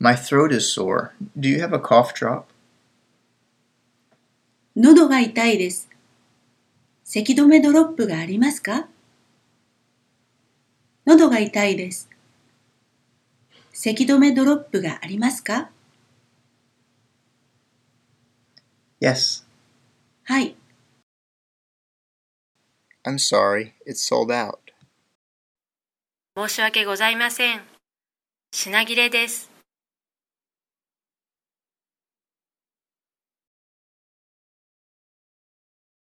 My throat is sore. Do you have a cough drop? 喉が痛いです。咳止めドロップがありますか？喉が痛いです。咳止めドロップがありますか？ Yes. はい。 I'm sorry, it's sold out. 申し訳ございません。品切れです。